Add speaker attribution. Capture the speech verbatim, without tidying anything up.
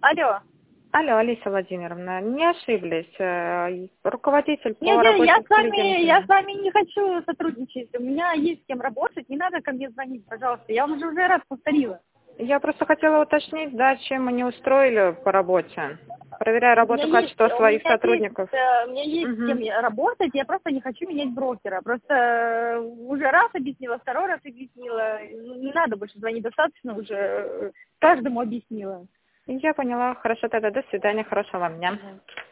Speaker 1: Алло.
Speaker 2: Алло, Алиса Владимировна, не ошиблись. э, Руководитель по
Speaker 1: Нет,
Speaker 2: работе
Speaker 1: я
Speaker 2: с
Speaker 1: с вами, я
Speaker 2: клиентами.
Speaker 1: с вами не хочу сотрудничать. У меня есть с кем работать. Не надо ко мне звонить, пожалуйста. Я вам уже уже раз повторила.
Speaker 2: Я просто хотела уточнить, да, чем мы не устроили по работе. Проверяя
Speaker 1: У меня
Speaker 2: работу,
Speaker 1: есть,
Speaker 2: качество
Speaker 1: у
Speaker 2: своих
Speaker 1: меня
Speaker 2: сотрудников.
Speaker 1: есть, э, у меня есть с
Speaker 2: Мгм.
Speaker 1: кем я работать. Я просто не хочу менять брокера. Просто э, уже раз объяснила, второй раз объяснила. Ну, не надо больше звонить, достаточно уже э, каждому объяснила.
Speaker 2: Я поняла. Хорошо, тогда до свидания, хорошего вам дня.
Speaker 1: Мгм.